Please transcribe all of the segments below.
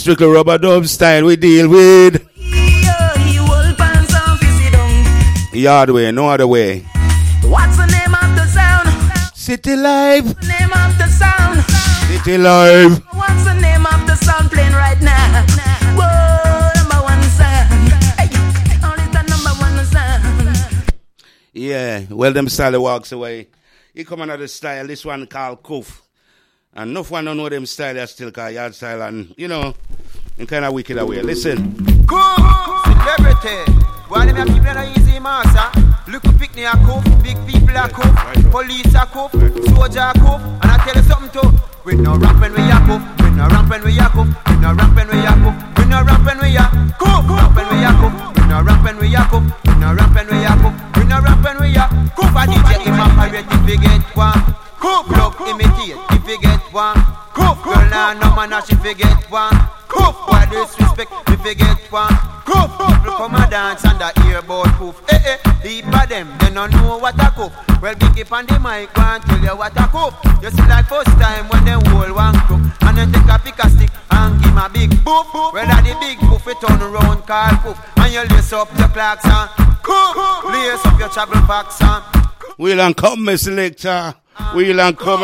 strictly rubber dub style we deal with. Yard way, no other way. What's the name of the sound? City Live. What's the name of the sound? City Live. What's the name of the sound playing right now? Whoa, number one sound. Hey, only the number one sound. Yeah, well, them style walks away. He come another style, this one called Koof. And enough one don't know them style, they still call yard style, and you know, in kind of wicked way. Listen. Koof, celebrity. Why them people are easy, master? Look who pick me a Koof, big people a Koof, police a Koof, soldier a Koof, and I tell you something too. We no ramping we a Koof, we no ramping we a Koof, we no ramping we a Koof, we no ramping we a Koof, ramping we a Koof, we no ramping we a Koof, we no ramping we a Koof, we no ramping we a Koof. A DJ evaporate if you get one, Koof look imitate if you get one, Koof girl nah no man she forget one, Koof boy disrespect if you get one, Koof people come and dance under earbud Koof. Deep of them, they don't know what a Koof. Well, big up on the mic, go and tell you what a Koof. You see like first time when they hold one crook, and then take a pick a stick and give a big boof. Well, that the big boof, it turn around call Koof, and you lace up your clocks and Koof, lace up your travel packs and We'll and come, Miss Selector. We'll and come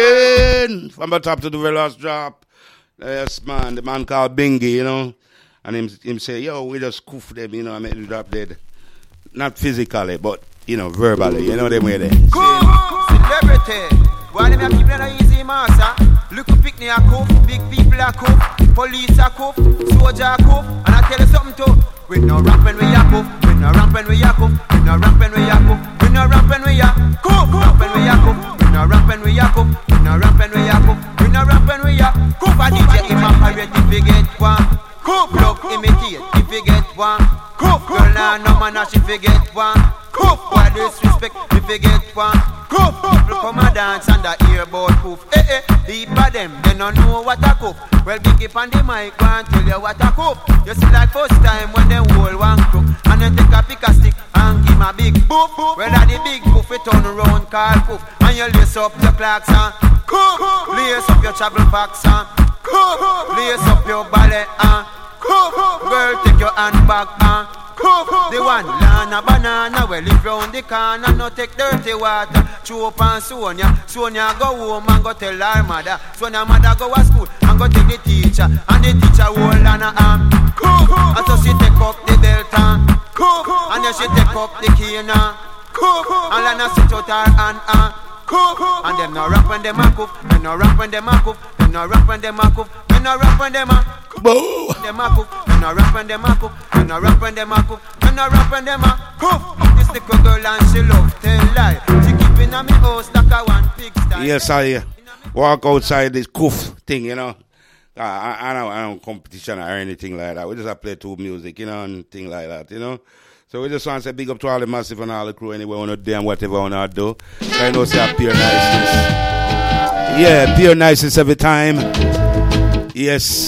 again from the top to the very last drop. Yes, man, the man called Bingy, you know. And him say, yo, we just Koof them, you know, I make the drop dead. Not physically, but, you know, verbally. You know them way there. Koof, celebrity. Why them people are easy, master? Look who pick me a Koof, big people a Koof, police a Koof, soldier a Koof, and I tell you something too. We no ramping we a Koof, we no ramping we a Koof, we no ramping we a Koof, we no ramping we a Koof, ramping we a Koof, we no ramping we a Koof, we no ramping we a Koof, we no ramping we a Koof. A DJ evaporate if you get one, Koof look imitate if you get one, Koof girl nah no man she forget one, Koof boy disrespect if you get one, Koof people come and dance under earbud Koof. Deep of them, they don't know what a Koof. Well, big up on the mic, go and tell you what a Koof. You see like first time when they hold one crook, and then take a pick a stick and give a big boof. Well, that the big boof, it turn around call Koof, and you lace up your clocks and Koof, lace up your travel packs and Koof, lace up your ballet and Koof, girl, take your handbag and Koof, the one lana banana, well, if round the corner, no take dirty water. Chew up on Sonia, Sonia go home and go tell her mother. Sonia mother go to school and go take the teacher, and the teacher hold on her arm. Koof, and so she take up the belt and Koof, and then she take up the cane and Koof, and Lana sit out her hand and Koof, and them no rap when them a Koof, them no rap when them a Koof, them no rap when them a Koof, them no rap when them a Boo! Them a Koof, them no rap when them a Koof, them no rap when them a Koof, them no rap when them a Koof. This little girl and she love tell lie. She keep in a me house like a one big style. Yes, I walk outside this Koof thing, you know. I don't competition or anything like that. We just play to music, you know, and thing like that, you know. So we just want to say big up to all the massive and all the crew anyway on the day and whatever on our do. I know say pure niceness. Yeah, pure niceness every time. Yes.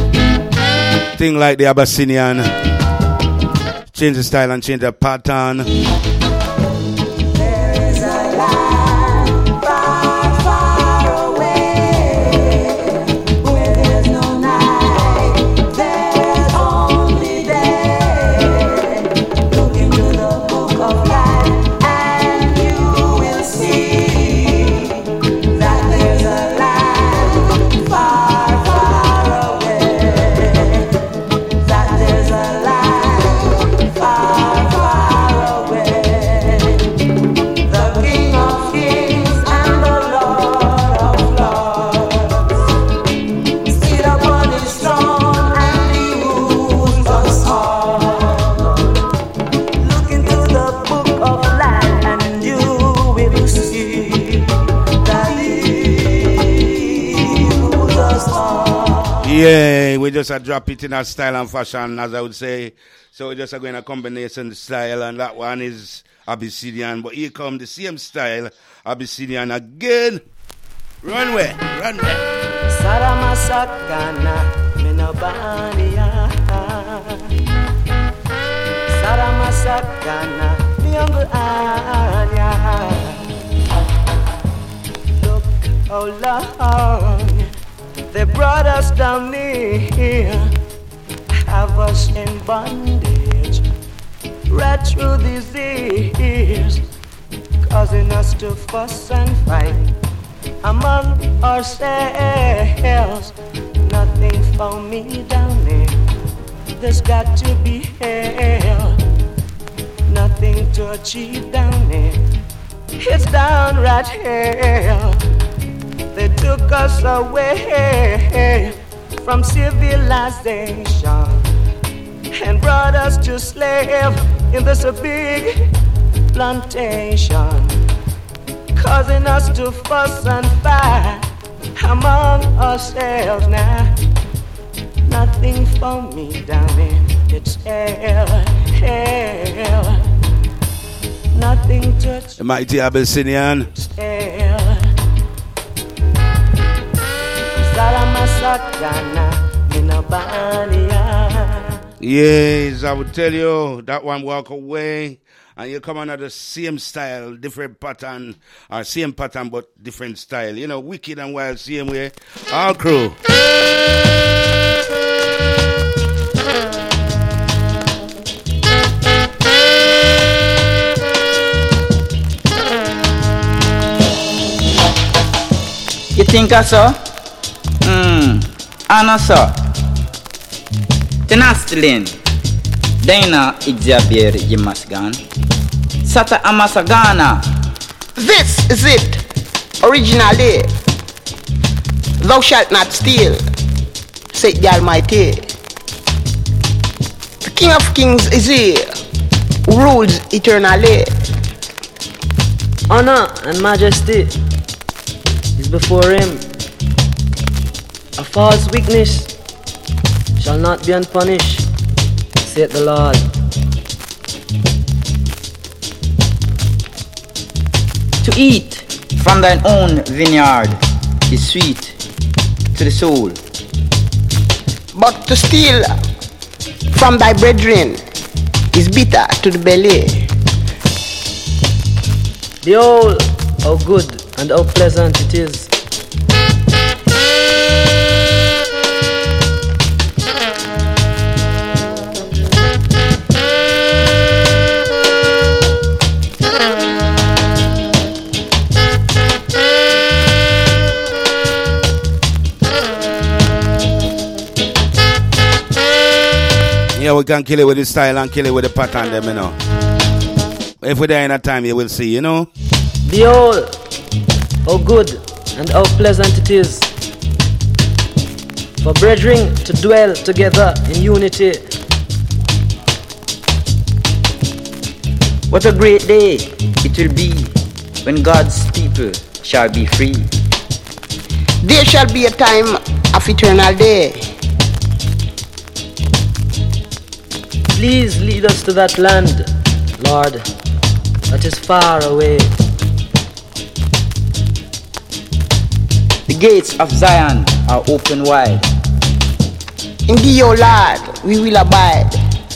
Thing like the Abyssinian. Change the style and change the pattern. Yeah, we just drop it in our style and fashion, as I would say. So we just are going a combination style, and that one is Abyssinian. But here come the same style, Abyssinian again. Runway, runway. Saramasakana, Minobania. Saramasakana, Young Anya. Look, oh Lord. They brought us down here, have us in bondage, right through these years, causing us to fuss and fight among ourselves. Nothing for me down there, there's got to be hell. Nothing to achieve down there, it's downright hell. They took us away from civilization and brought us to slave in this big plantation, causing us to fuss and fight among ourselves. Now, nothing for me down there, it's hell, hell. Nothing to The mighty Abyssinian. hell. Salamasakana, Minabania. Yes, I would tell you that one walk away and you come under the same style, different pattern, or same pattern but different style. You know, wicked and wild, same way. All crew. You think I saw? I know so. Tenastilin. Dana Xavier Yimasgan. Sata Amasagana. This is it, originally. Thou shalt not steal, said the Almighty. The King of Kings is here, who rules eternally. Honor and majesty is before him. A false witness shall not be unpunished, saith the Lord. To eat from thine own vineyard is sweet to the soul. But to steal from thy brethren is bitter to the belly. Behold, how good and how pleasant it is. Yeah, we can kill it with the style and kill it with the pattern, them, you know. If we're there in a time, you will see, you know. Behold, how good and how pleasant it is for brethren to dwell together in unity. What a great day it will be when God's people shall be free. There shall be a time of eternal day. Please lead us to that land, Lord, that is far away. The gates of Zion are open wide. In thee, O Lord, we will abide.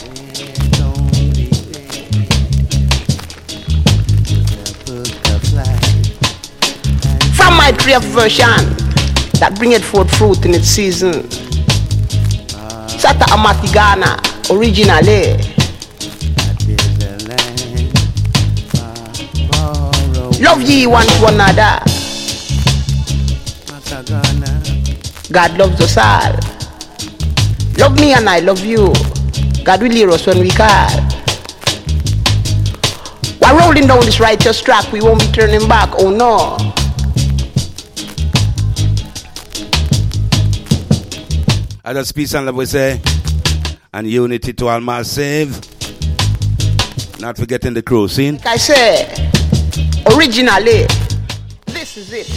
From my tree of version that bringeth forth fruit in its season. Sata Amatigana, originally. Love ye one to another. God loves us all. Love me and I love you. God will hear us when we call. While rolling down this righteous track, we won't be turning back, oh no. I just peace and love we say, and unity to all massive. Not forgetting the crew, see? Like I say, originally, this is it.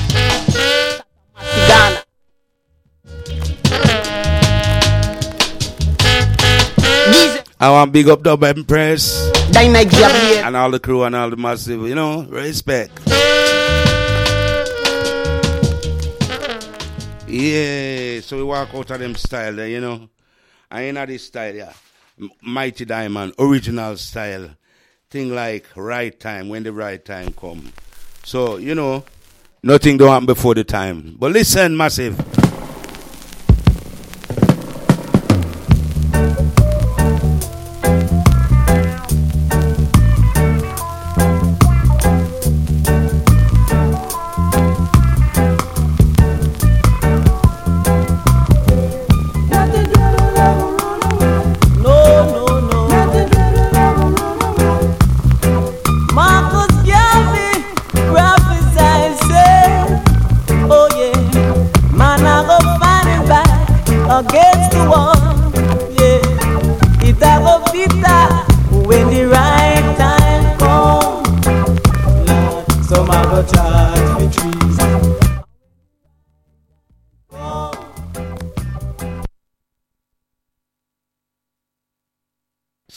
Ghana. I want big up Dub Empress Dynamic Xavier. and all the crew and all the massive, you know, respect. Yeah, so we walk out of them style there, you know. I ain't at this style, yeah. Mighty Diamond, original style. Thing like right time, when the right time come. So, you know, nothing don't happen before the time. But listen, massive.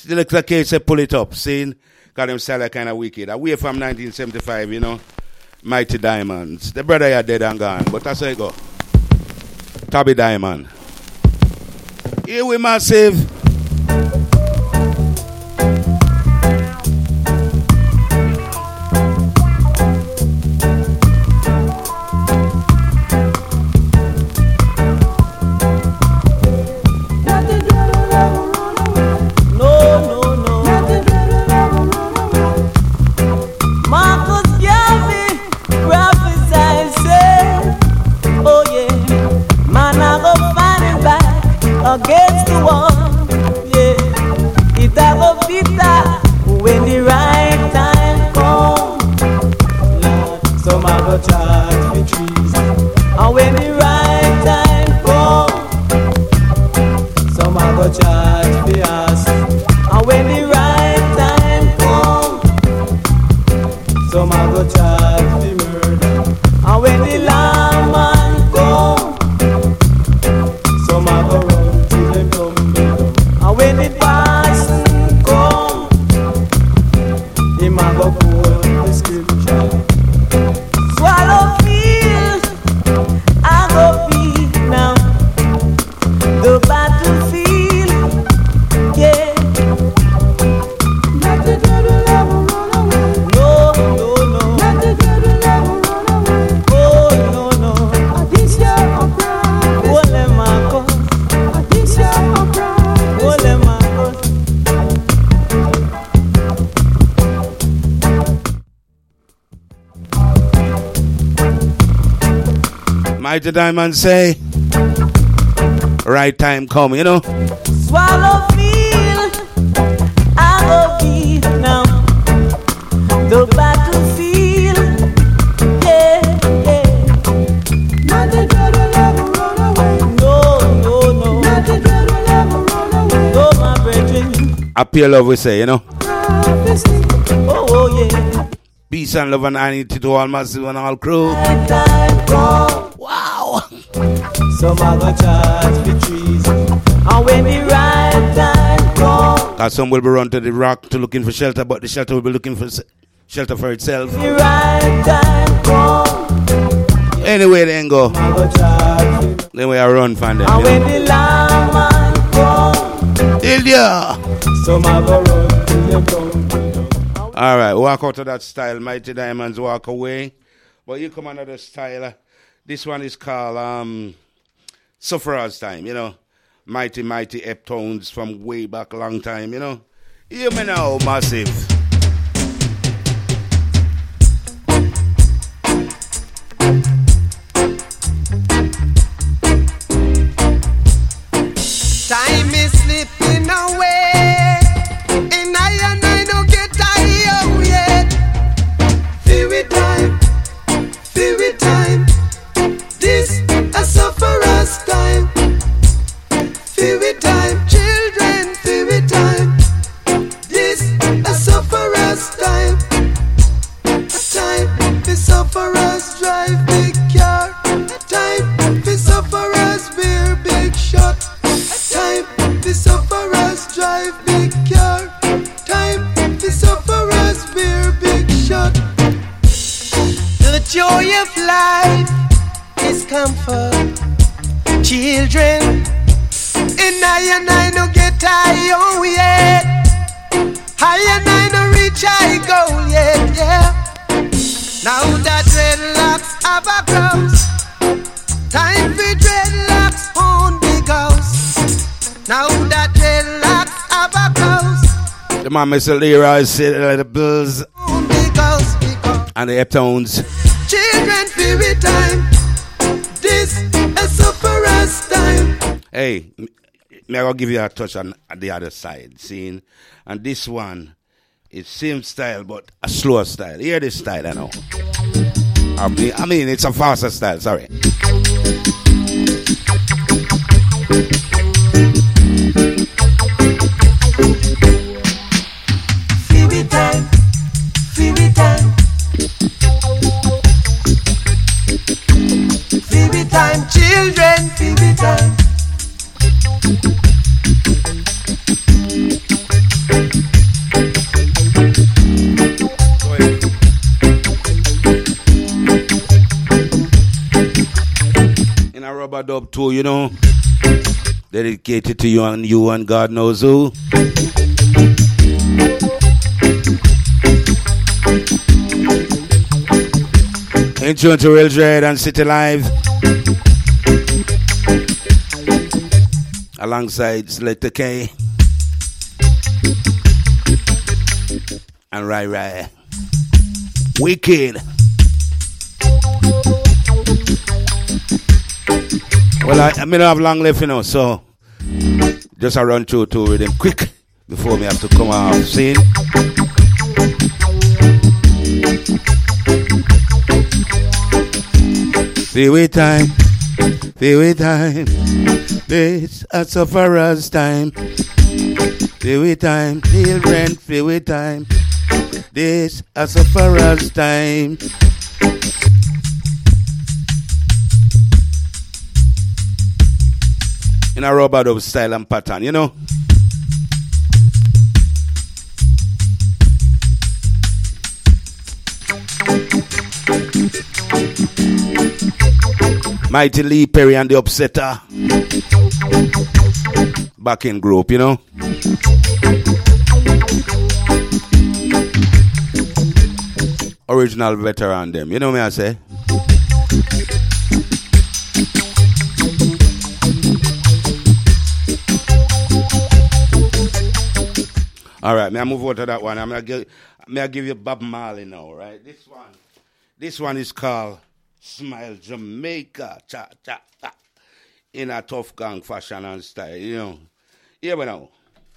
The little case say pull it up, see? Cause them style kind of wicked. Away from 1975, you know. Mighty Diamonds. The brother are dead and gone, but that's how it go. Tabby Diamond. Here we massive. Against the wall, yeah. It have a bitter when the right time comes. Lord, some are go charge for trees, and when the right time comes, some are go charge for us, and when the right time comes, some are go charge for murder, and when the lawman comes, some are go run. When the person come, he might go quote the scripture. Swallow field, I go be now. The battlefield, yeah. Let the devil ever run away. No, no, no. Let the devil ever run away. Oh, no, no. This year of pride. Oh, let my God. This year of pride. Mighty Diamond say, right time come, you know. Swallow field, I go be now. The battlefield, yeah, yeah. Not the devil ever run away. No, no, no. Not the devil ever run away. No, my brethren. Appeal love we say, you know. Oh, oh, yeah. Peace and love and unity to all massive and all crew. Wow. Some are gonna charge for trees, and when the right time comes, cause some will be run to the rock to looking for shelter, but the shelter will be looking for shelter for itself. The right time comes. Anyway, then go. Then we are run from them. And when the lawman comes, some are gonna run till they come. All right, walk out of that style. Mighty Diamonds walk away, but you come another style. This one is called Sufferer's Time, you know. Mighty Eptones from way back a long time, you know. Hear me now, massive. Time is slipping away, and I don't get tired yet. Feel it time. This a sufferer's time. Feel it time, children. Feel it time. This a sufferer's time. A time for sufferers drive big car. A time for sufferers wear big shot. A time for sufferers drive big car. Time for sufferers wear big shot. The joy of life is comfort, children. And I don't get tired yet. I don't reach high goal yet, yeah. Now that dreadlocks have a cross, time for dreadlocks on big house. Now that dreadlocks have a cross, the man Mr. Leroy said the Bills and the Eptones. Children, feel it time. This is sufferer's time. Hey, me I gonna give you a touch on the other side, see? And this one is same style but a slower style. Hear this style, I know. I mean, it's a faster style. Sorry. Feel it time. Feel it time. Feel it time, children. Feel it time. rubber dub too, you know. Dedicated to you and God knows who. In tune to Real Dread and City Live. Alongside Selector K. And Rai. Wicked. Well, I don't have long left, you know, so just I run through two with them quick before me have to come off scene. Feel with time, it's a sufferer's time. Feel with time, feel rent, feel with time, this a sufferer's time. In a rubber dub style and pattern, you know. Mighty Lee Perry and the Upsetter. Back in group, you know. Original veteran them, you know me I say. All right, may I move on to that one? May I give you Bob Marley now, right? This one is called Smile Jamaica, cha cha cha, in a tough gang fashion and style, you know. Here we know.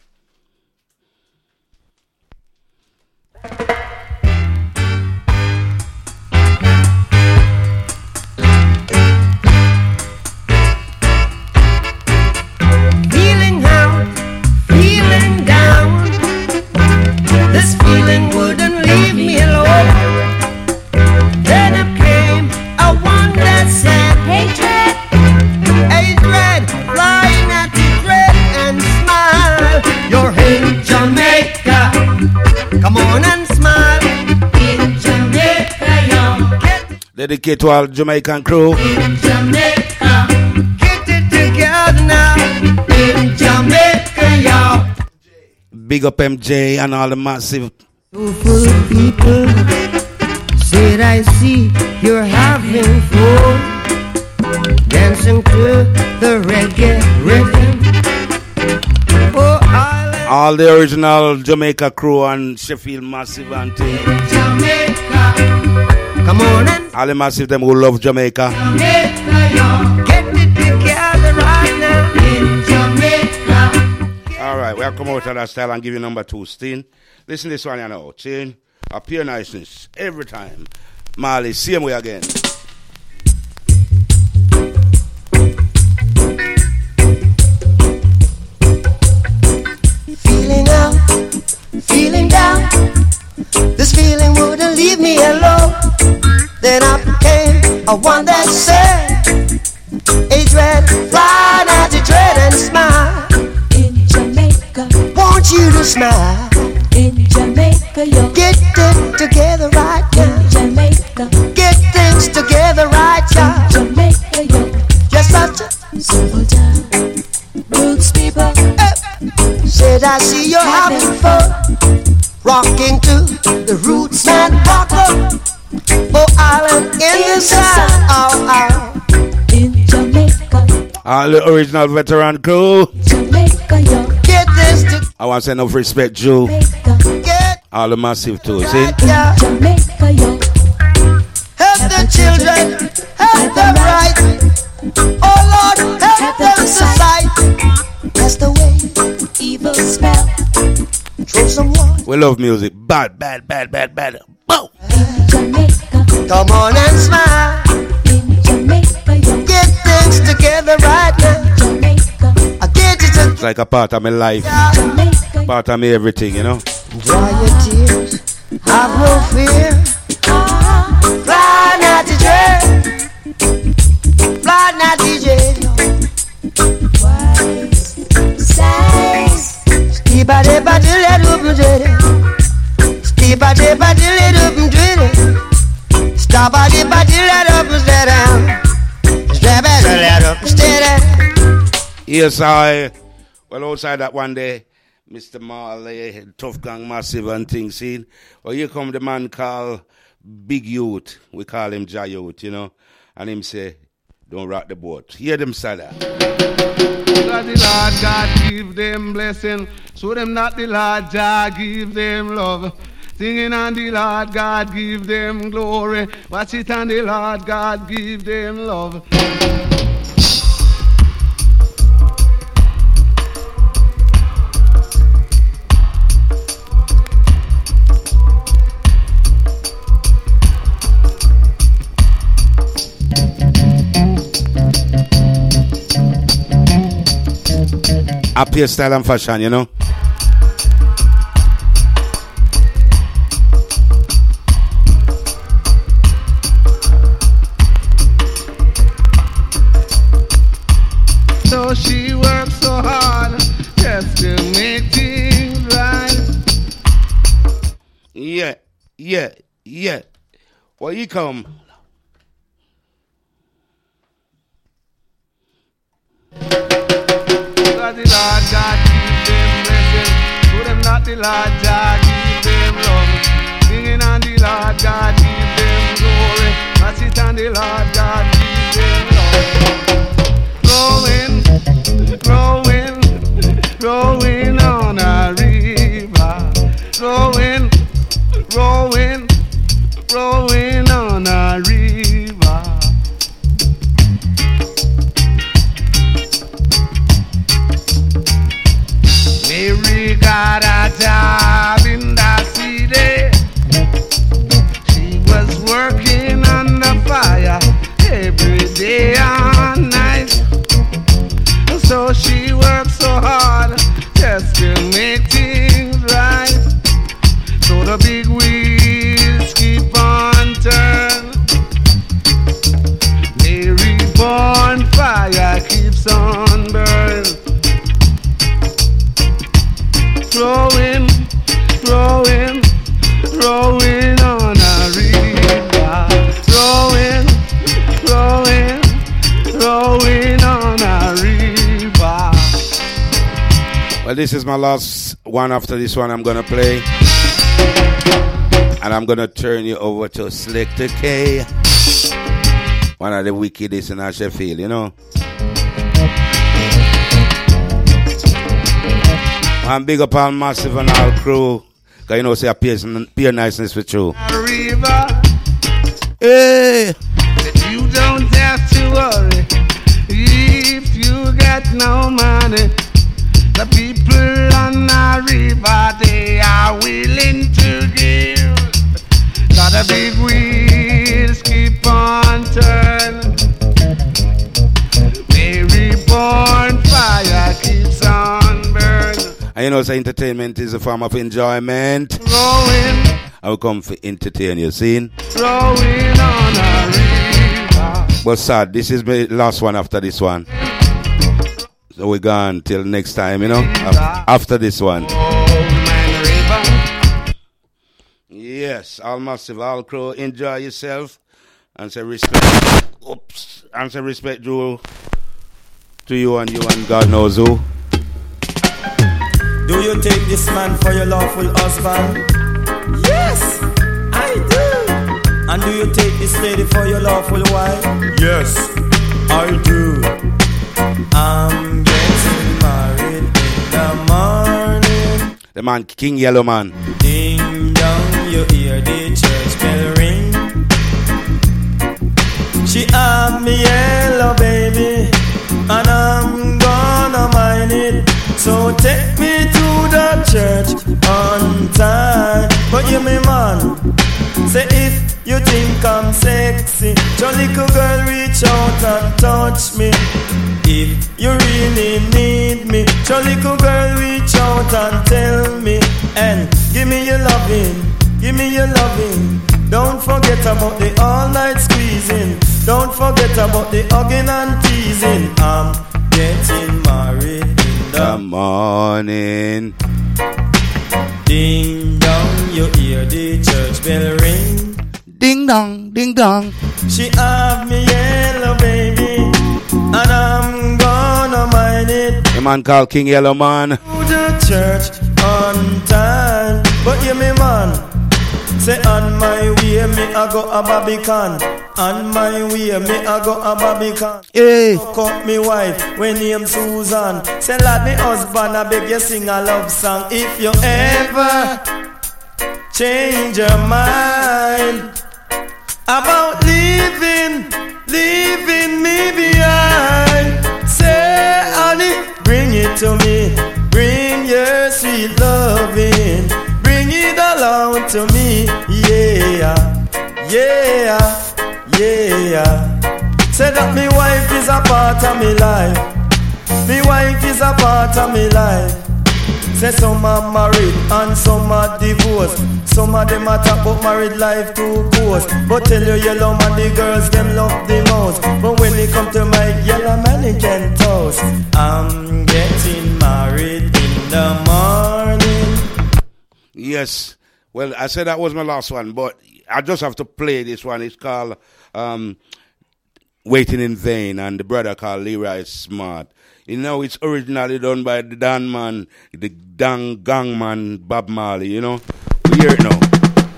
Feeling out, feeling down. This feeling wouldn't leave me alone. Then up came a one that said, Hey Dread, flying at the dread and smile. You're in Jamaica, come on and smile. In Jamaica, yo. Dedicate to all Jamaican crew. In Jamaica, get it together now. In Jamaica, yo. Big up MJ and all the massive. Full people said I see you're having fun, dancing to the reggae rhythm. Oh, Island. All the original Jamaica crew and Sheffield Massive and thing. Jamaica, come on and all the massive them who love Jamaica. Jamaica, yo. Get it together right now. In Jamaica. All right, we'll come out of that style and give you number 2, Steen. Listen to this one, you know. Chain, a pure niceness every time. Marley, same way again. Feeling out, feeling down. This feeling wouldn't leave me alone. Then up came a one that said, Hey Dread, fly now to dread and smile. In Jamaica, Want you to smile. in Jamaica, yo. Get it together right now. In Jamaica, Get things together right now. Jamaica, yo. Just such a Simple town, roots people, said I see you're having fun, rocking to the roots and rocker. Oh, Island in the sun. Oh, in Jamaica, All the original veteran crew. Jamaica, yo. get this to I want to send enough respect, Joe. Jamaica, get All the massive too, see? right now. Jamaica, yo. Help the children, help them right. Oh Lord, help them to sight. That's the way. Evil smell, Throw some water. We love music. Bad. Bow. in Jamaica, Come on and smile. in Jamaica, yo. Get things together right now. Jamaica, I get it It's like a part of my life. Jamaica, Part of me everything, you know? Dry your tears, have no fear. Fly now to dread. Fly now to dread. wise, size, Keep a day by the let up and dread. Keep a day by the let up and dread. Stop a day by the let up and dread. Stop a day let up. Yes, I. Well, outside that one day, Mr. Marley, Tough Gang Massive and things, see? Well, here come the man called Big Youth. We call him Jai Youth, you know. And him say, don't rock the boat. Hear them say that. That the Lord God give them blessing. So them not the Lord Jah give them love. Singing on the Lord God give them glory. Watch it on the Lord God give them love. Happier style and fashion, you know. So she works so hard just to make things right. Yeah. Well, you come. The Lord God give them blessing. To them not the Lord God give them love. Singing on the Lord God give them glory. Watch it on the Lord God give them love. Growing on a river. Growing on a river. Mary got a job in the city. She was working on the fire every day and night. So she worked so hard just to make things right. So the big wheels keep on turning. Mary born fire keeps on burning. Growing on a river. Growing on a river. Well, this is my last one. After this one, I'm gonna play, and I'm gonna turn you over to Selector K, one of the wickedest in Sheffield, you know. I'm big up all Massive and all crew. Cause you know, say a pure niceness with you. River. Hey. That you don't have to worry if you get no money. The people on the river, they are willing to give. Got a big wheels keep on turning. Mary born fire keeps on burning. And you know, so entertainment is a form of enjoyment. Growing. I will come to entertain you, see? Growing on a river. But sad, this is my last one after this one. So we're gone till next time, you know? After this one. Yes, all Massive, all crew, enjoy yourself. And say respect. Oops. And say respect to you and God knows who. Do you take this man for your lawful husband? Yes, I do. And do you take this lady for your lawful wife? Yes, I do. I'm getting married in the morning. The man, King Yellow Man. Ding dong, you hear the church bell ring. She have me yellow baby, and I'm gonna mind it. So take me to the church on time. But you me man, say if you think I'm sexy, your little girl reach out and touch me. If you really need me, your little girl reach out and tell me. And give me your loving, give me your loving. Don't forget about the all night squeezing. Don't forget about the hugging and teasing. I'm getting married in the morning. Ding dong, you hear the church bell ring. Ding dong, ding dong. She have me yellow baby, and I'm gonna mind it. man called King Yellow Man. To the church on time. But you me man, say on my way me I go a Barbican. On my way me I go a Barbican. Hey. Hook up me wife when name Susan. Say lad me husband I beg you sing a love song. If you ever change your mind about leaving me behind, say honey, bring it to me. Bring your sweet loving, bring it along to me. Yeah, yeah, yeah. Say that me wife is a part of me life. Me wife is a part of me life. Say some are married and some are divorced. Some of them are talk about married life too course. But tell you yellow man the girls them love the most. But when it come to my yellow man it can toast. I'm getting married in the morning. Yes. Well, I said that was my last one, but I just have to play this one. It's called Waiting in Vain, and the brother called Leroy Smart. You know, it's originally done by the Dan man, the Dan Gang man, Bob Marley, you know. We hear it now.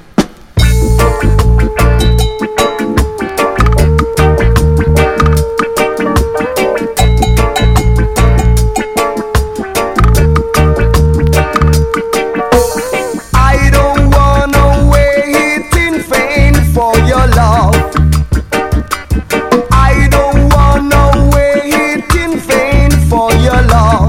I don't wanna wait in vain for your love. I don't wanna wait in vain for your love.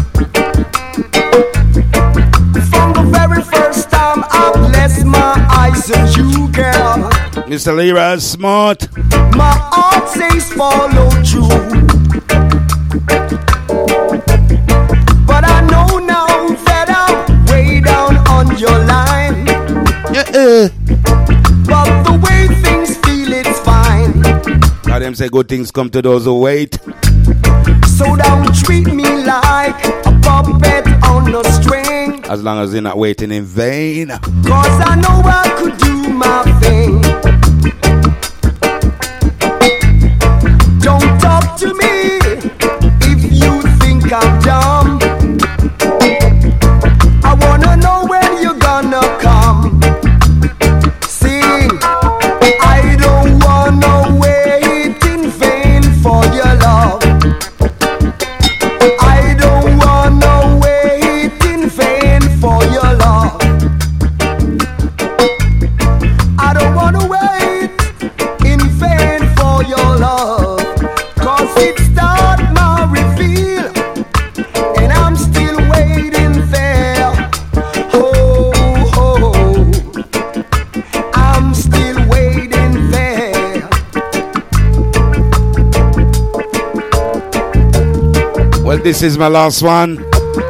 From the very first time I blessed my eyes on you, girl, Mr. Leroy Smart. my heart says follow through. But I know now that I'm way down on your line. But the way things feel, it's fine. Now them say good things come to those who wait. So don't treat me like a puppet on a string. As long as you're not waiting in vain. Cause I know I could do my thing. Don't talk to me if you think I'm dumb. I wanna know when you're gonna come. Sing, I don't wanna wait in vain for your love. I don't wanna wait in vain for your love. I don't wanna wait in vain for your love. Cause it start my reveal, and I'm still waiting there. Oh, oh, I'm still waiting there. Well, this is my last one.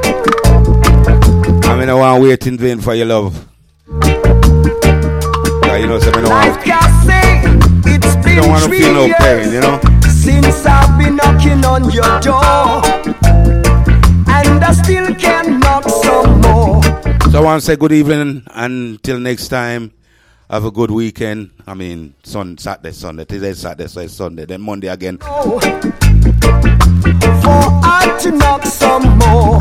I mean, I want to wait in vain for your love. Yeah, you know, so I don't want Like I say, it's been don't want to 3 feel no years pain, you know. since I've been knocking on your door, and I still can knock some more. So I want to say good evening until next time. Have a good weekend. I mean, Saturday, Sunday. Today's Saturday, so it's Sunday. Then Monday again. For I to knock some more.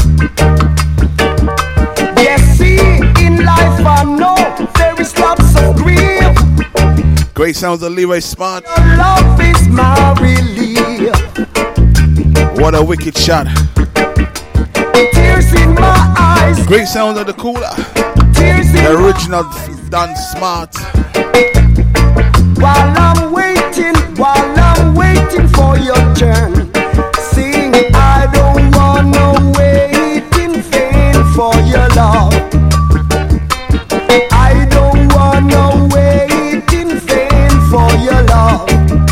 Yes, see, in life I know there is lots of grief. Great sounds of Leroy Smart. Your love is my relief. What a wicked shot. Tears in my eyes. Great sounds of the Cooler. Tears in The original Dan Smart. While I'm waiting for your turn. Sing, I don't wanna wait in vain for your love. I don't wanna wait in vain for your love.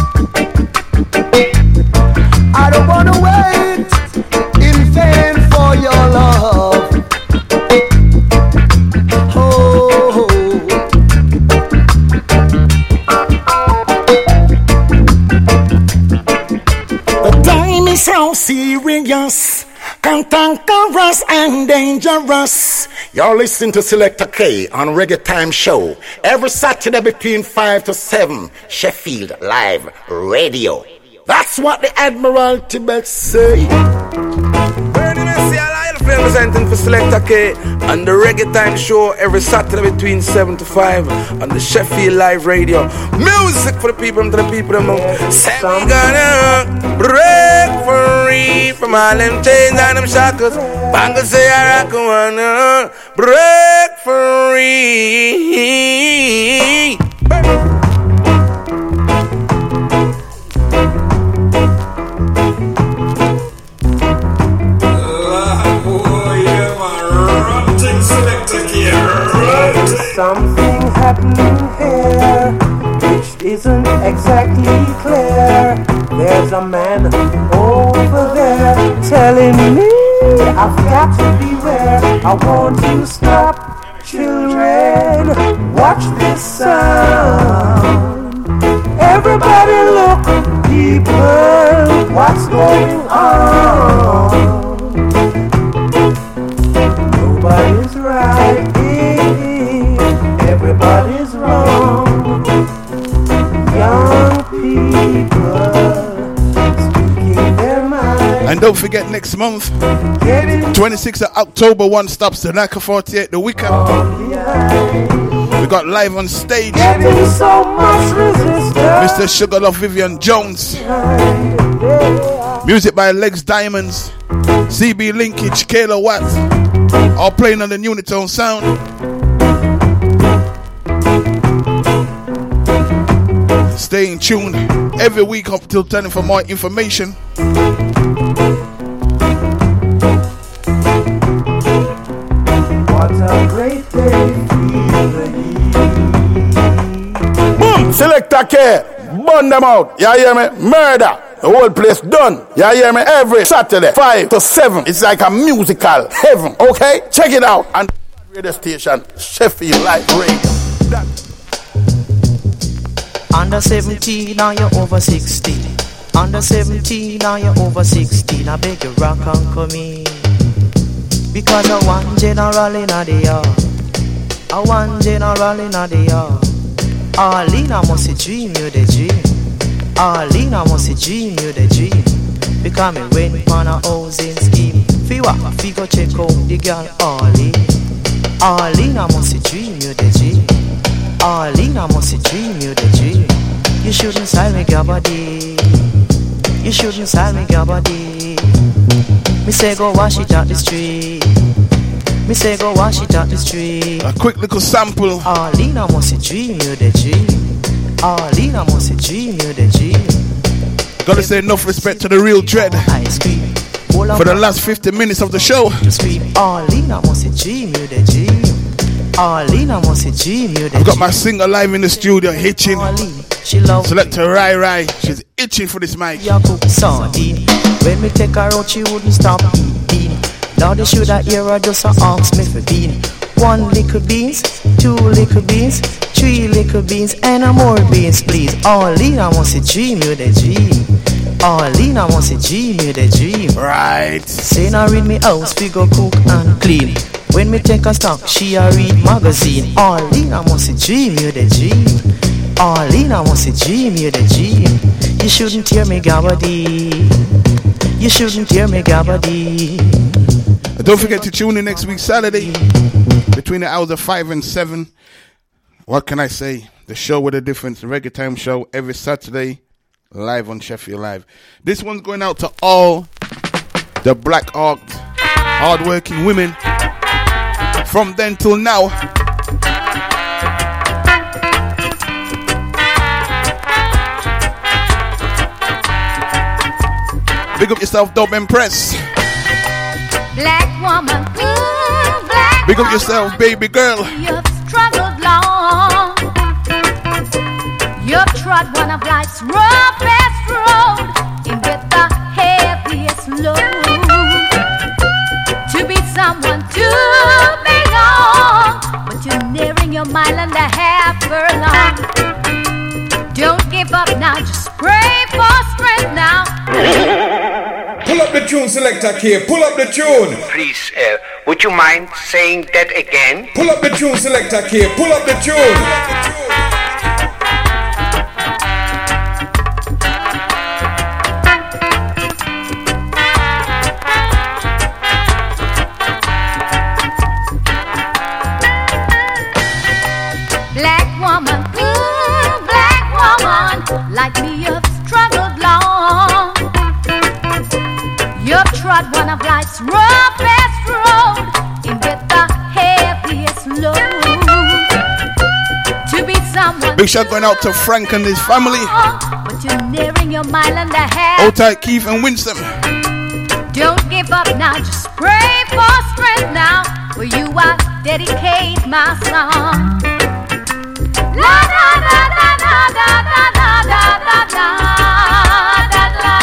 I don't wanna wait in vain for your love. Oh. The time is so serious, cantankerous and dangerous. You're listening to Selector K on Reggae Time Show every Saturday between 5 to 7, Sheffield Live Radio. That's what the Admiralty Belt say. representing for Selector K on the Reggae Time Show every Saturday between 7 to 5 on the Sheffield Live Radio. Music for the people and to the people. Say we gonna break free from all them chains and them shackles. Bangles say I wanna break free. Something happening here which isn't exactly clear. There's a man over there telling me I've got to beware. I want to stop, children, watch this sound. Everybody look, people, what's going on? Nobody's right. Everybody's wrong. Young people speaking their mind. And don't forget next month, 26th of October, one stops to Naka 48, the weekend. We got live on stage So much resistance. Mr. Sugarlove Vivian Jones. Music by Legs Diamonds, CB Linkage, Kayla Watts, all playing on the Unitone sound. Stay in tune every week up till 10 for more information. What a great day. Boom! Selector K. Burn them out. You hear me? Murder. The whole place done. You hear me? Every Saturday, 5 to 7. It's like a musical heaven. Okay? Check it out. And radio station, Sheffield Live Radio. Under 17, now you're over 16. Under 17, now you're over 16. I beg you rock and come in. Because I want general in the yard. I want general in the yard. Arlene, I must dream you the dream. Arlene, I must dream you the dream. Because me went on a housing scheme. Fiwa, fi go check out the girl Arlene. Arlene, I must dream you the dream. Arlene, I must dream you the dream. You shouldn't sell me gabadi. You shouldn't sell me gabadi. Me say go wash it out the street. Me say go wash it out the street. A quick little sample. Arlene, I must dream you the dream. Arlene, I must dream you the dream. Gotta say enough respect to the real Dread for the last 50 minutes of the show. Arlene, I must dream you the dream. Arlene, I must dream you the I've got my singer live in the studio itching. She loves Selector Rai Rai. She's itching for this mic. Sardine. When me take her out, she wouldn't stop eating. Now they should have hear her just ask me for bean. 1 little beans, 2 little beans, 3 little beans, and a more beans, please. Arlene, I want to dream you the dream. Arlene, I want to dream you the dream. Right. Say now read me house, we go cook and clean. When me take a stock, she a read magazine. Arlene, I want to dream you the dream. Arlene, I want to dream you the dream. You shouldn't hear me gabadi. You shouldn't hear me gabadi. Don't forget to tune in next week Saturday between the hours of 5 and 7. What can I say? The show with a difference, the Reggae Time show every Saturday live on Sheffield Live. This one's going out to all the black hard-working women from then till now. Big up yourself, Dub Impress. Black woman, black Big up yourself, baby girl. You've struggled long. You've trod one of life's roughest road in with the heaviest load. To be someone to belong, but you're nearing your mile and a half furlong. Don't give up now, just pray for strength now. Pull up the tune, Selector K. Pull up the tune. Please, would you mind saying that again? Pull up the tune, Selector K. Pull up the tune. Black woman, like me, you've struggled long. You've trod one of life's roughest road and with the heaviest load. To be someone. Big shout going out to Frank and his family. But you're nearing your mile and a half. Hold tight, Keith and Winston. Don't give up now, just pray for strength now. For you I dedicate my song. La da da da da da da da da da da da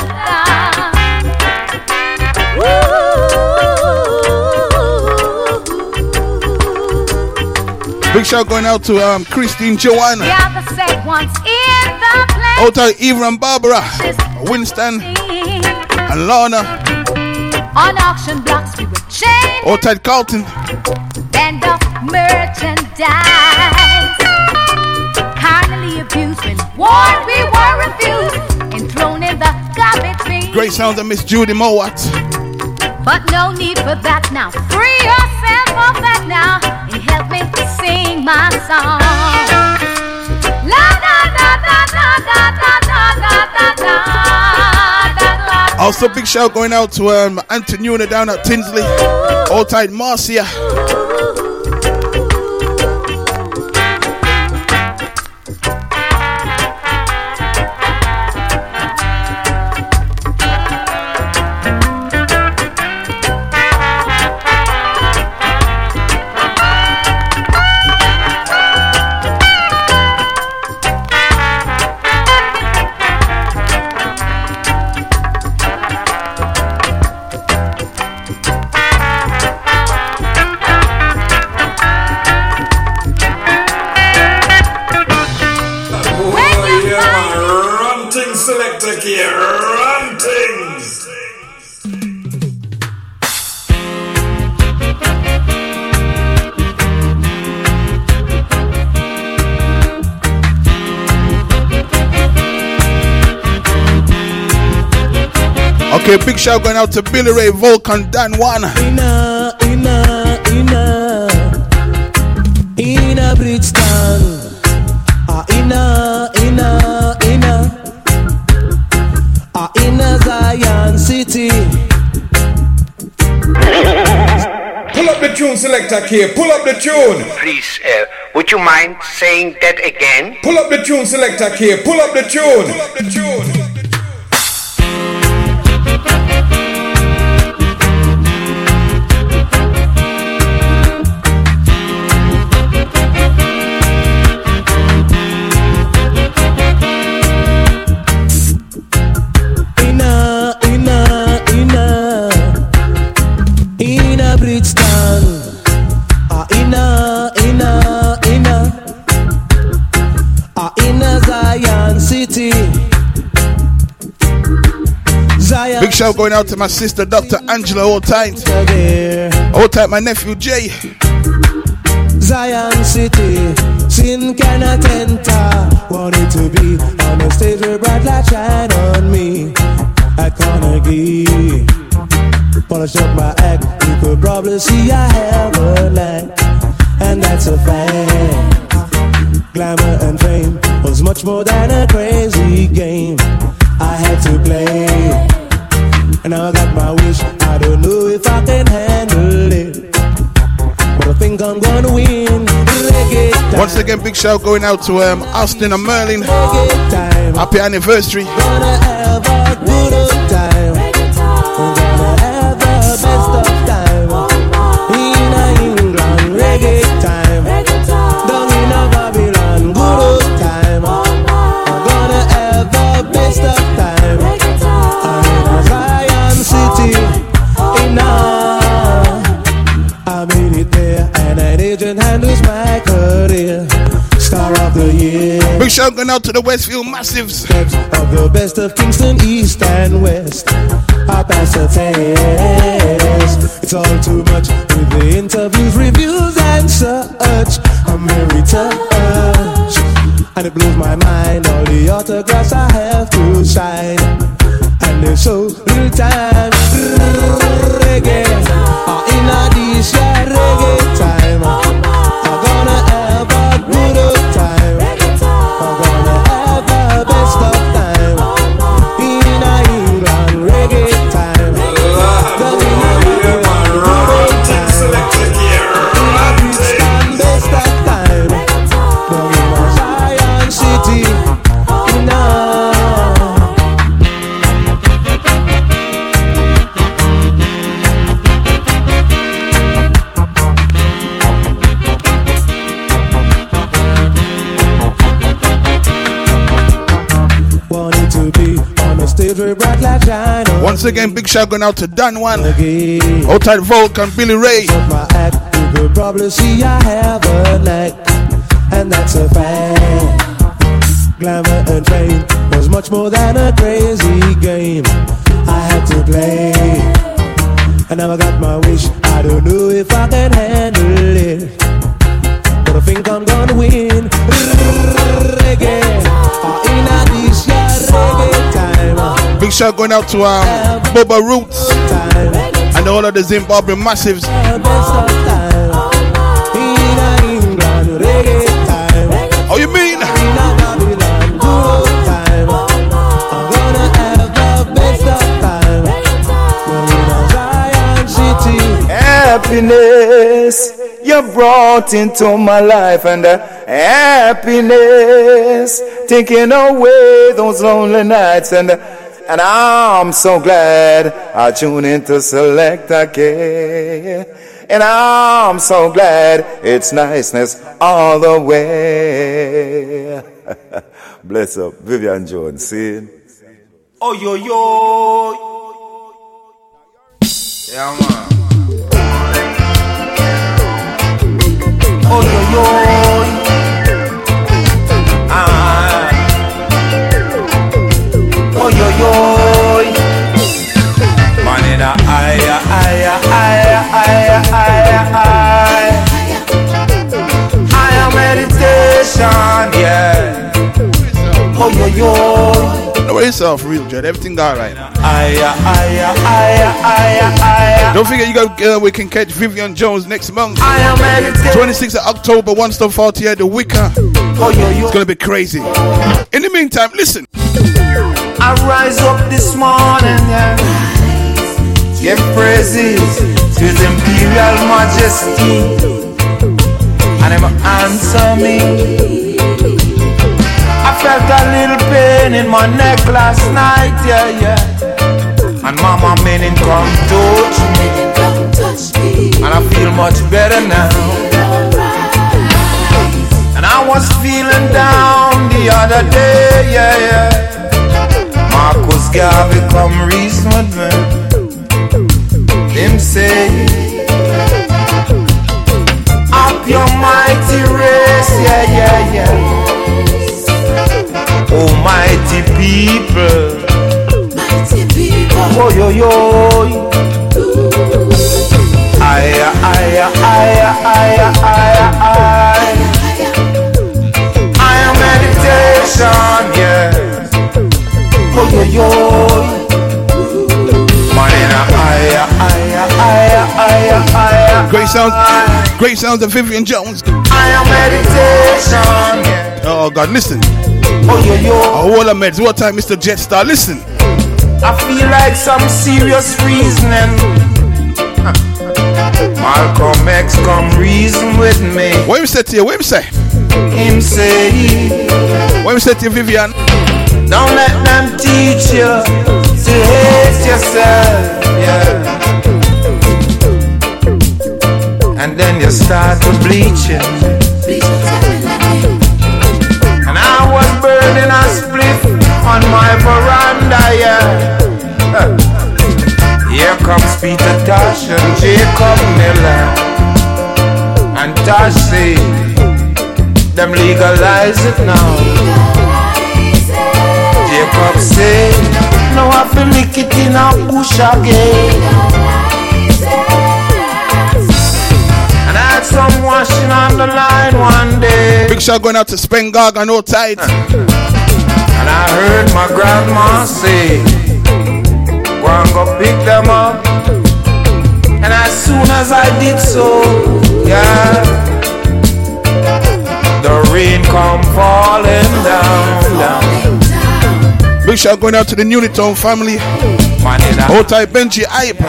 da. Big shout going out to Christine Joanna. Yeah, the said once in the place. Hold tight, Eva and Barbara, Winston and Lorna. On auction blocks we were chained. Hold tight, Carlton. Band of merchandise. Carnally abused when warned we were refused and thrown in the garbage bin. Great sounds of Miss Judy Mowat. But no need for that now. Free yourself of that now and help me sing my song. La da da da da da da da da da. Also, big shout going out to Antonina down at Tinsley. All tight, Marcia. Okay, big shout going out to Billy Ray, Volcan, Dan One. In a Bridgetown, in a Zion City. Pull up the tune, Selector K. Pull up the tune. Please, would you mind saying that again? Pull up the tune, Selector K. Pull up the tune. Pull up the tune. Big shout going out to my sister Dr. Angela Oldtight. Oldtight, my nephew Jay. Zion City, sin cannot enter. Wanted to be on the stage where bright light shine on me. At Carnegie, polish up my act, you could probably see I have a knack. And that's a fact. Glamour and fame was much more than a crazy game. I had to play, and now I got my wish. I don't know if I can handle it, but I think I'm gonna win. Once again, big shout going out to Austin and Merlin. Happy anniversary. Gonna have a good old time. I'm gonna have the best of time. In England, reggae time. Down in Babylon, good old time. I'm gonna have the best of time. I'm in Zion City. I made it there, and an agent handles my career. Star of the year. Big shout going out to the Westfield Massives. Of the best of Kingston, East and West. I pass the test. It's all too much with the interviews, reviews, and such. I'm very touched, and it blows my mind. All the autographs I have to sign, and there's so little time. Reggae, in a this year reggae time. I'm gonna have a good old time. stage where bright light shine on. Once again, big shout going out to Dan One, Outside Volk and Billy Ray. My act, you could probably see I have a knack, and that's a fact. Glamour and fame was much more than a crazy game I had to play. I never got my wish, I don't know if I can handle it, but I think I'm gonna win. Reggae, in this year, reggae time. Big shout going out to Boba Roots and all of the Zimbabwe massives. Oh, you mean? Happiness you brought into my life, and happiness taking away those lonely nights, and I'm so glad I tune into Selector K, and I'm so glad it's niceness all the way. Bless up, Vivian Jones, see? Oh yo yo, yeah man. Oh yo yo, oh yo yo, man in a higher meditation, yeah. Oh yo yo. No way yourself, real Jed. Everything got right. Don't forget, we can catch Vivian Jones next month. 26th of October, 1 Stop 40 at the Wicker. It's gonna be crazy. In the meantime, listen. I rise up this morning, yeah. Give praises to His Imperial Majesty, and Him answer me. I felt a little pain in my neck last night, yeah. And Mama Menin come touch me, and I feel much better now. And I was feeling down the other day, yeah. Marcus Garvey come reason with me. Him say, up your mighty race, yeah. Almighty people, oh yo yo, higher meditation, yeah. Oh yo yo, man in a higher. Great sounds of Vivian Jones. Higher meditation, yeah. Oh God, listen. Oh yo yo, all the meds. What time, Mr. Jetstar? Listen. I feel like some serious reasoning. Malcolm X come reason with me. What him say to you? What him say? Him say. What him say to you, Vivian? Don't let them teach you to hate yourself, yeah. And then you start to bleaching. And I was burning a spliff on my veranda, yeah. Here comes Peter Tosh and Jacob Miller, and Tosh say, them legalize it now. Jacob say, no I feel lick it in a bush again. And I had some washing on the line one day. Big shot going out to Spengog and no tight. And I heard my grandma say, go and go pick them up. And as soon as I did so, yeah, the rain come falling down. Big shout going out to the Unitown family. Hold tight, Benji Hype.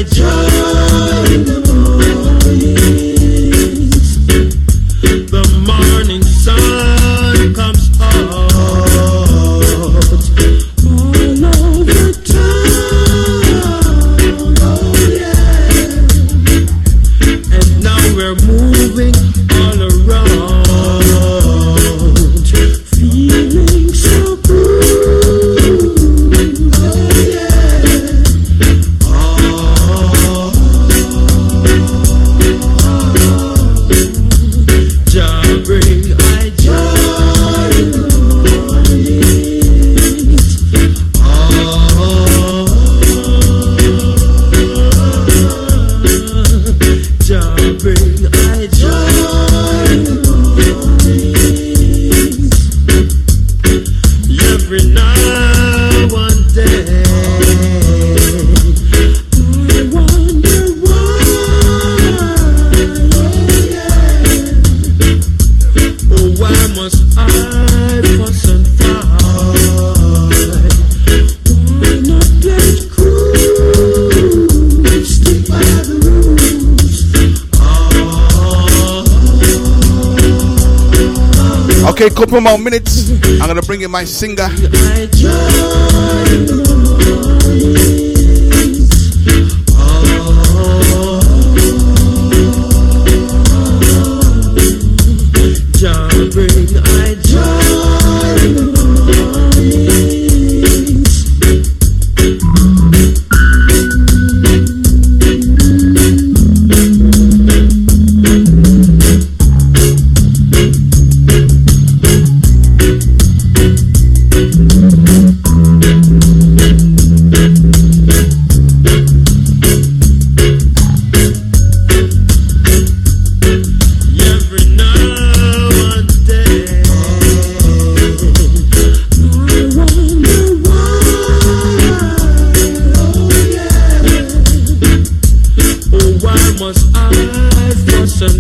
joy in the mornings. The morning sun comes out all over town. Oh yeah. And now we're moving all around, feeling so good. Oh yeah. Jah bring I joy in the mornings. Jah bring I joy in the mornings. Every now and then I wonder why. Oh, why must I fuss and fight? Why not play it cool? Stick by the rules. Okay, couple more minutes. I'm gonna bring in my singer. I joy in the mornings. Jah bring I joy in the mornings. Every now and then I wonder why. Oh yeah. Oh, why must I fuss and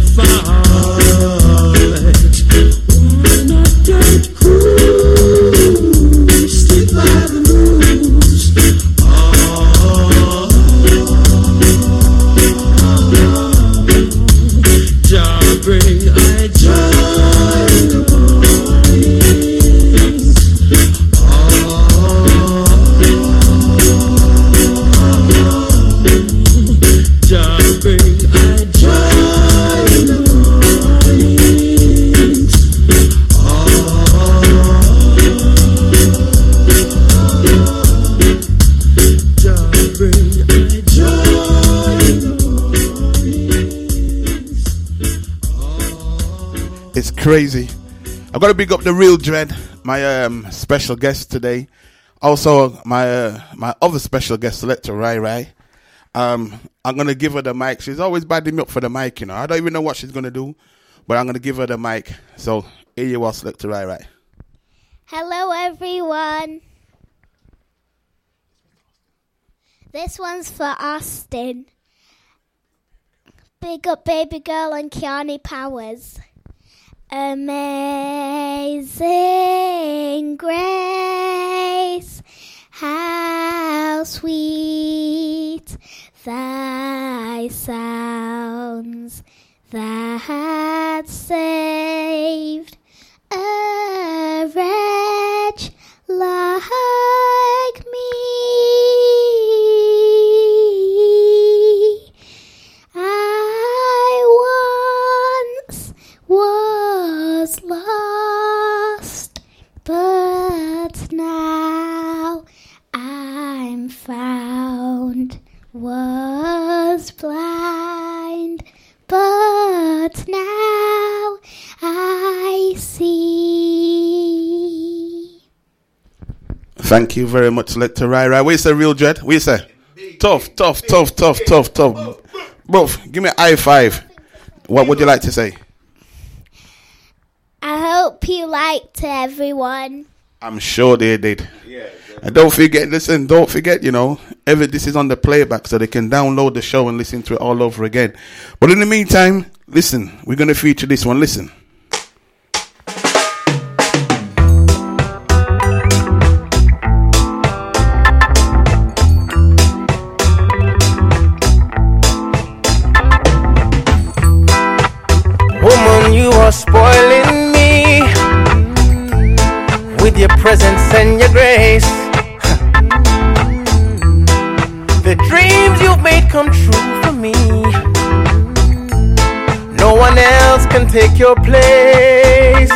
fight? Why not get cool? Stick by the rules. Jah bring I joy in the mornings. Jah bring I joy in the mornings. Jah bring I joy in the mornings. It's crazy. I've got to big up the Real Dread, my special guest today. Also, my my other special guest, Selector Rai Rai. I'm gonna give her the mic. She's always biting me up for the mic, you know. I don't even know what she's gonna do, but I'm gonna give her the mic. So here you are, Selector Rai Rai. Hello, everyone. This one's for Austin. Big up Baby Girl and Kiani Powers. Amazing grace, how sweet thy sounds that saved a wretch like me. I once was lost, but now I'm found. Was blind, but now I see. Thank you very much, Selector Rai Rai. What you say, Real Dread? What you say? Tough. Bro, give me a high five. What would you like to say? I hope you liked everyone. I'm sure they did. And don't forget, you know, this is on the playback so they can download the show and listen to it all over again. But in the meantime, listen, we're going to feature this one. Listen. and your grace. The dreams you've made come true for me. No one else can take your place.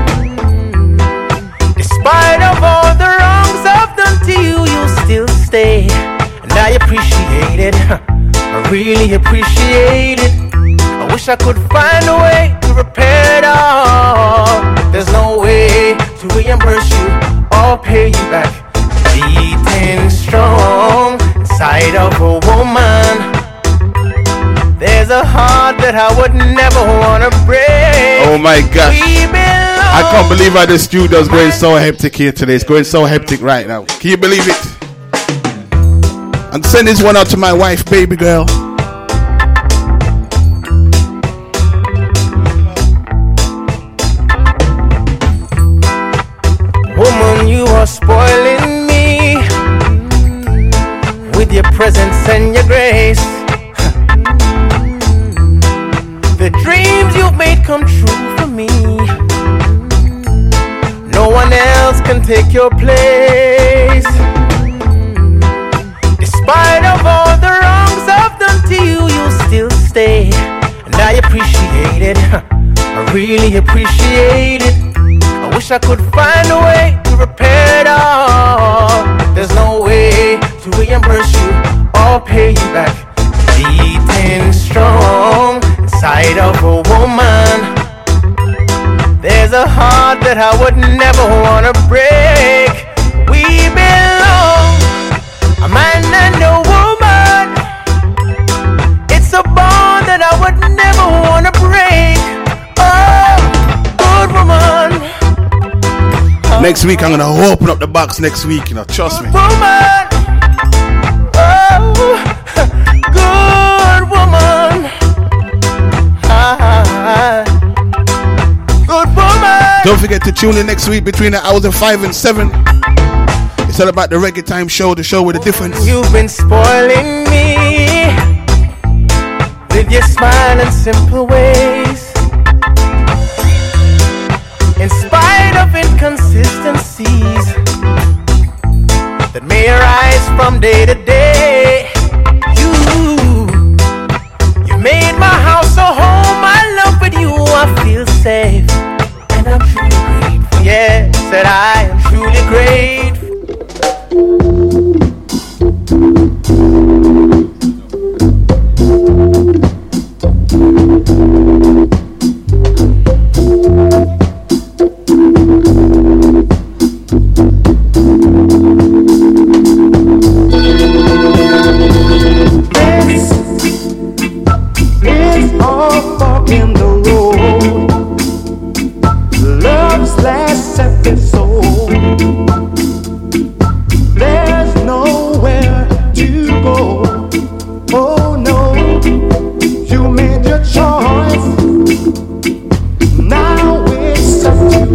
Despite of all the wrongs I've done to you, you still stay. And I appreciate it. I really appreciate it. I wish I could find a way to repair it all. There's no way to reimburse you or pay you back. Beating strong inside of a woman. There's a heart that I would never wanna break. Oh my gosh. I can't believe how the studio's going so hectic here today. It's going so hectic right now. Can you believe it? And send this one out to my wife, baby girl. Woman, you are spoiling me with your presence and your grace. The dreams you've made come true for me. No one else can take your place. Despite of all the wrongs I've done to you, you still stay. And I appreciate it. I really appreciate it. I wish I could find a way to repair it all. There's no way to reimburse you or pay you back. Beating strong inside of a woman. There's a heart that I would never wanna break. We belong, a man and a woman. It's a bond that I would never wanna break. Oh, good woman. Next week I'm gonna open up the box next week, you know, trust me. Woman. Oh, good woman. Good woman. Don't forget to tune in next week between the hours of 5 and 7. It's all about the Reggae Time Show, the show with a difference. You've been spoiling me with your smile and simple ways. In spite of inconsistencies that may arise from day to day, you made my house a home. I love with you, I feel safe. And I'm truly grateful. Yes, that I am truly grateful. It's all fucking the road. Love's last episode. There's nowhere to go. Oh no, you made your choice. Now it's up to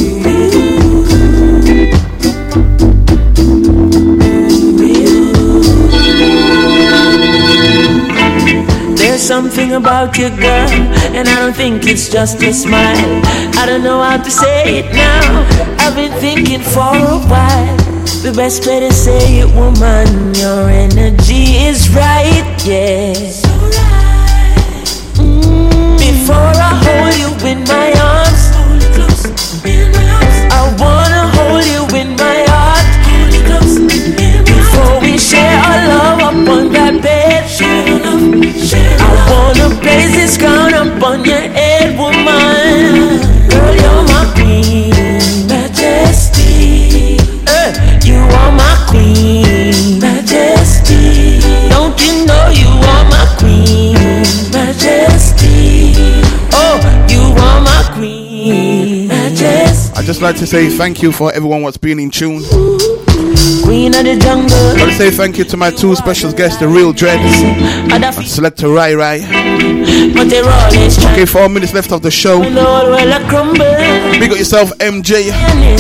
There's something about you, girl, and I don't think it's just a smile. I don't know how to say it now. I've been thinking for a while. The best way to say it, woman, your energy is right, yeah. Before I hold you in my arms, I wanna hold you in my heart. Before we share our love up on that bed, I wanna place this crown up on your head, woman. Girl, you're my queen, majesty. You are my queen, majesty. Don't you know you are my queen, majesty? Oh, you are my queen, majesty. I'd just like to say thank you for everyone what's been in tune. Queen of the jungle. I want to say thank you to my two special guests, the Real Dread and Selector Rai Rai. Okay, 4 minutes left of the show. Big up yourself, MJ.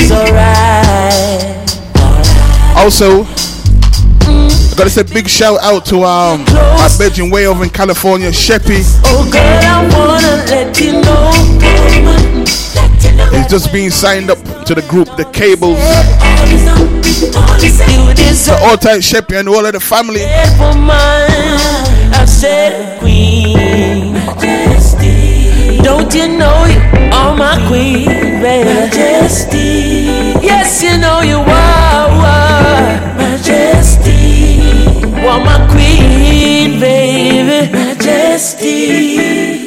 Also, I gotta say big shout out to my bedroom way over in California, Sheppy. Oh girl, I wanna let you know. is just being signed up to the group, the Cables. The all-time Sheppy and all of the family. I've said queen, majesty. Don't you know you are my queen, baby? Majesty. Yes, you know you are, majesty. You are my queen, baby. Majesty.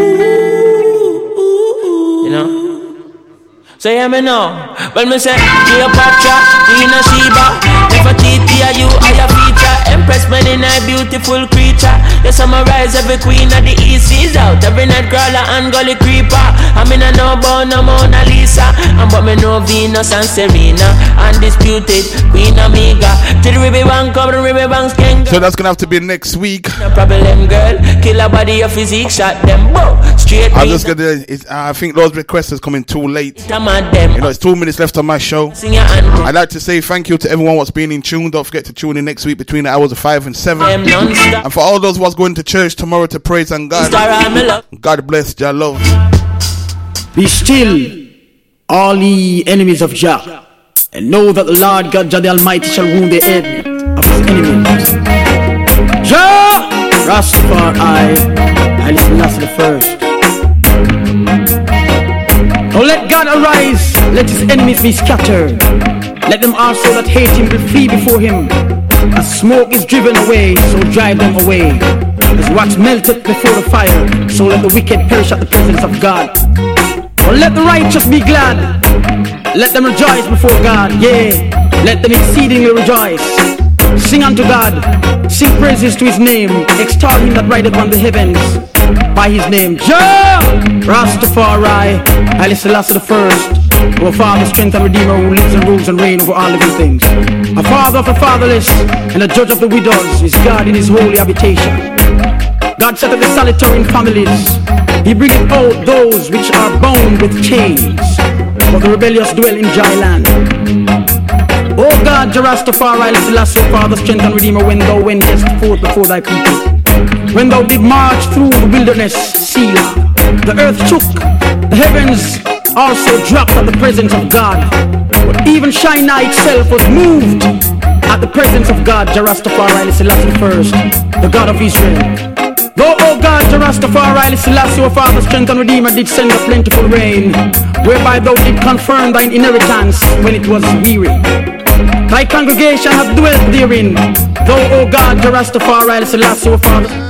You know? So hear me now. When me say Cleopatra, Queen of Sheba, if I cheat via you, I a feature. Empress man in a beautiful creature. You summarize every queen of the east seas out. Every night crawler and gully creeper. I mean I know about no Mona Lisa, and but me know Venus and Serena. Undisputed Queen Omega. Till the Ruby Bank come, the Ruby Bank's king. So that's gonna have to be next week. No problem, girl. Kill a body of physique, shot them both. Straight. I'm just gonna. I think those requests is coming too late. You know, it's 2 minutes left on my show. I'd like to say thank you to everyone what's been in tune. Don't forget to tune in next week between the hours of 5 and 7. And for all those what's going to church tomorrow to praise and God, God bless Jah love. Be still, all ye enemies of Jah, and know that the Lord God Jah the Almighty shall wound the head of his enemies. Jah, Rastafari, I listen last to the first. Oh, let God arise, let his enemies be scattered. Let them also that hate him will flee before him. As smoke is driven away, so drive them away. As wax melteth before the fire, so let the wicked perish at the presence of God. Oh, let the righteous be glad, let them rejoice before God. Yea, let them exceedingly rejoice. Sing unto God, sing praises to his name, extol him that rideth on the heavens by his name. Jah, Rastafari, Haile Selassie the first, our Father, strength and Redeemer, who lives and rules and reigns over all living things. A Father of the fatherless and a judge of the widows is God in his holy habitation. God set up the solitary in families. He bringeth out those which are bound with chains, but the rebellious dwell in dry land. O God, Jah Rastafari, Haile Selassie, Father, strength and Redeemer, when thou wentest forth before thy people, when thou did march through the wilderness, Selah, the earth shook, the heavens also dropped at the presence of God. But even Shinar itself was moved at the presence of God, Jah Rastafari, Haile Selassie first, the God of Israel. Though, O God, Jah Rastafari, Haile Selassie, our Father, strength and Redeemer, did send a plentiful rain, whereby thou did confirm thine inheritance when it was weary. Thy congregation hath dwelt therein. Thou, O God, Jah Rastafari, Haile Selassie, our Father.